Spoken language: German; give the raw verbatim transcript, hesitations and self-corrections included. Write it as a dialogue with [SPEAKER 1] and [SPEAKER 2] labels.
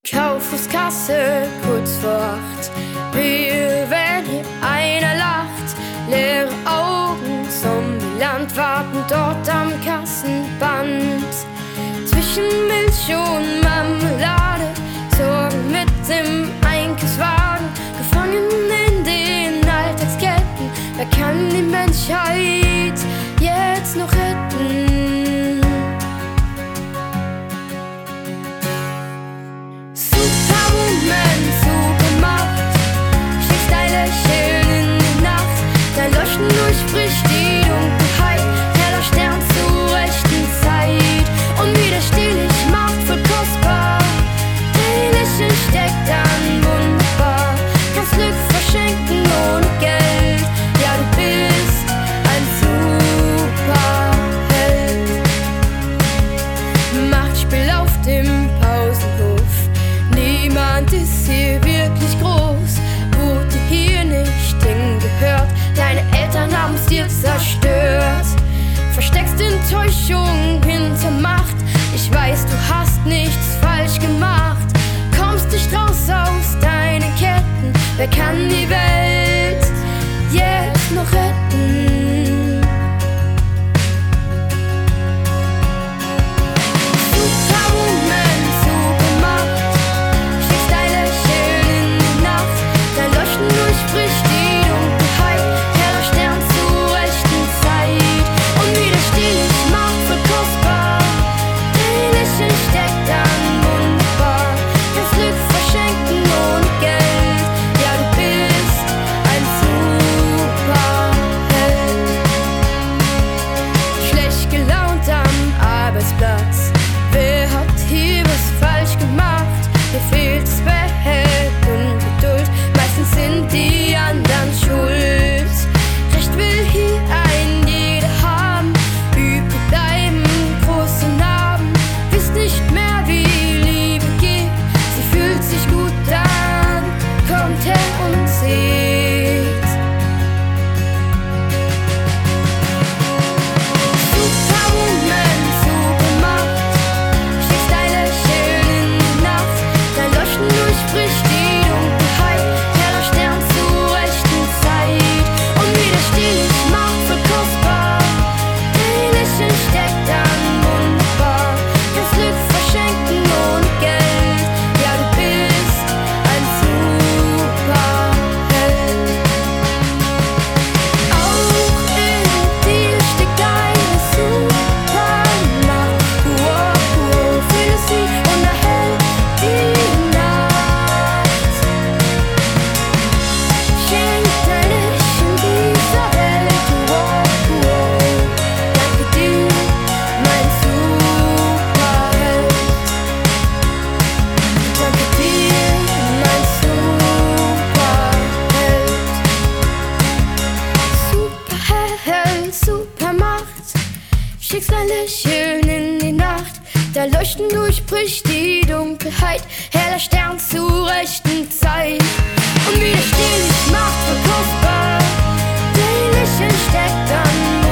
[SPEAKER 1] Kaufhauskasse kurz vor acht. Wir, wenn hier einer lacht, leere Augen, Zombieland warten dort am Kassenband. Zwischen Milch und Marmelade, Sorgen mit dem Einkaufswagen, gefangen in den Alltagsketten. Wer kann die Menschheit jetzt noch retten? Superwoman, Supermacht, schickst dein Lächeln in die Nacht, dein Leuchten durchbricht die Dunkelheit, heller Stern zur rechten Zeit, unwiderstehlich, machtvoll, kostbar, dein Lächeln steckt an wunderbar, kannst Glück verschenken ohne Geld, ja du bist ein Superheld. Machtspiel auf dem Pausenhof, niemand ist hier wirklich groß, wurde hier nicht hingehört, deine Eltern haben's dir zerstört. Versteckst Enttäuschung hinter Macht, ich weiß, du hast nichts falsch gemacht, kommst nicht raus aus deinen Ketten, wer kann die Welt jetzt noch retten? Superwoman, Supermacht, schickst dein Lächeln in die Nacht, dein Leuchten durchbricht die Dunkelheit, heller Stern zur rechten Zeit, unwiderstehlich, machtvoll, kostbar, dein Lächeln steckt an wunderbar, kannst Glück verschenken ohne Geld, ja du bist ein Superheld. Schlecht gelaunt am Arbeitsplatz, wer hat hier was falsch gemacht? Mir fehlt's Behälter und Geduld, meistens sind die anderen schuld. Recht will hier ein jeder haben, übrig bleiben große Narben. Wisst nicht mehr, wie Liebe geht, sie fühlt sich gut an, kommt her und seht. Superwoman, Supermacht, schickst dein Lächeln in die Nacht, dein Leuchten durchbricht die Dunkelheit, heller Stern zur rechten Zeit, unwiderstehlich, machtvoll, kostbar, dein Lächeln steckt an wunderbar, kannst Glück verschenken ohne Geld, ja du bist ein Superheld. Auch in dir steckt eine Supermacht, wow, wow, fühle sie und erhält die Nacht. Schenk dein Licht in dieser Welt, wow, wow, danke dir, mein Superheld. Danke dir, mein Superheld. Superheld, Supermacht, schickst ein Lächeln in die Nacht, dein Leuchten durchbricht die Dunkelheit, heller Stern zur rechten Zeit, unwiderstehlich, machtvoll, kostbar, dein Lächeln steckt an